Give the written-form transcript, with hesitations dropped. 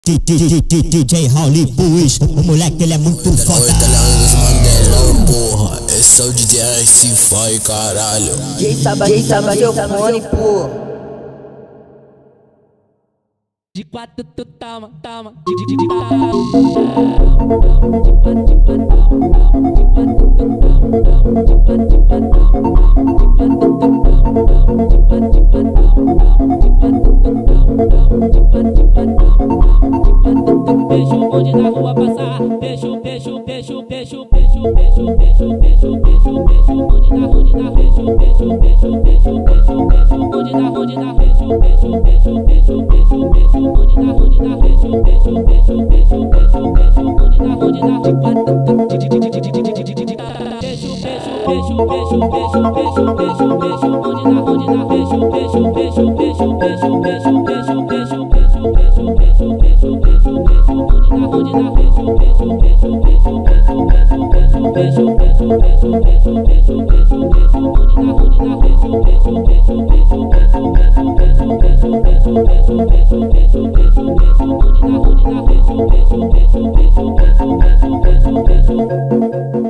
DJ Raul Puig, o moleque ele é muito foda. Italianos Mandela, porra. Esse é o DJ RS, caralho. Quem sabe seu fone, pô. De quatro tu toma. Deixa o bonde na rua passar. Deixa o bonde na rua. Deixa o bonde na rua. Beijo.